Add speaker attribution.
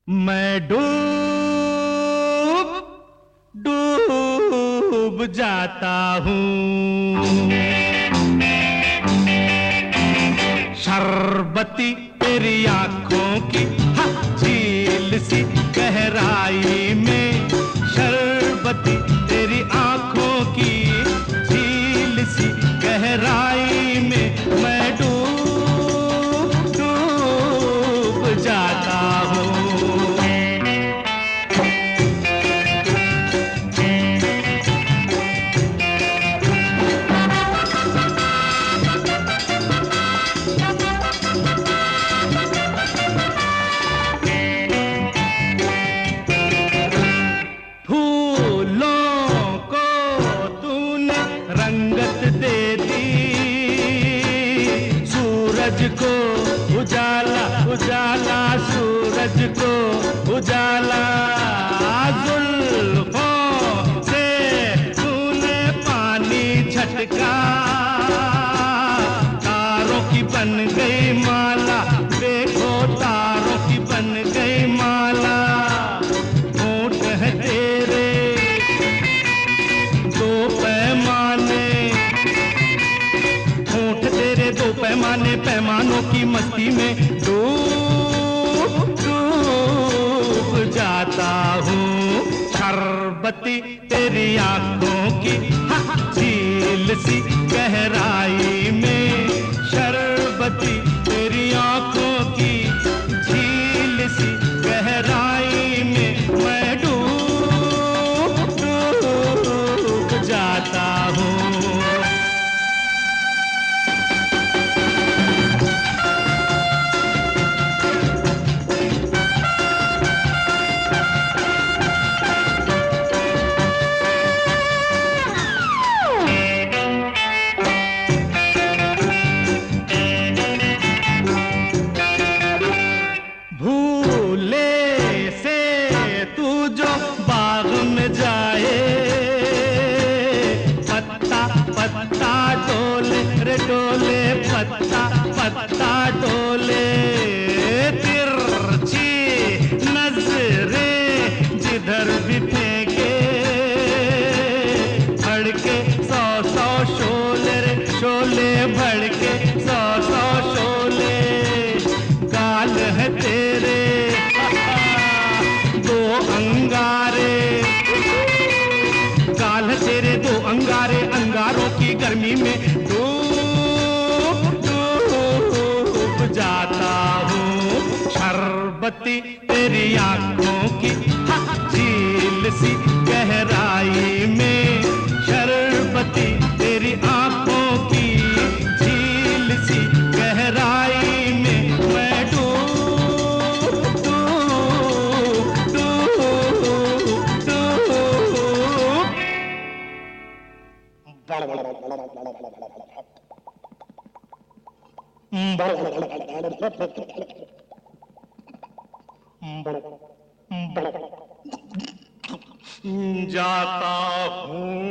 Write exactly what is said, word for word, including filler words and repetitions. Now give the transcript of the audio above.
Speaker 1: मैं डूब डूब जाता हूँ, शरबती तेरी आंखों की झील सी गहराई में, शरबती तेरी आंखों की झील सी गहराई में मैं डूब डूब जाता हूँ। सूरज को उजाला उजाला, सूरज को उजाला, जुल्फों से तूने पानी छटका, तारों की बन गई माला, देखो तारों की बन गई माला, होंठ है तेरे दो पैमाने, होंठ तेरे दो पैमाने, पैमानों की मस्ती में डूब डूब जाता हूँ, शरबती तेरी आंखों की झील सी गहराई में, शरबती तेरी आंखों की झील सी गहराई में मैं डूब डूब जाता हूँ। पत्ता डोले रे डोले, पत्ता पत्ता डोले, तिरछी नजरें जिधर भी फेंके, भड़के सौ सौ शोले रे शोले, भड़के सौ सौ शोले, गाल है तेरे दो अंगारे, गाल है तेरे दो अंगारे, अंगारों की गर्मी में डूब डूब जाता हूँ, शरबती तेरी आंखों की झील सी गहराई में, शरबती तेरी आंखों की झील सी गहराई में मैं डूब डूब डूब डूब जाता हूँ।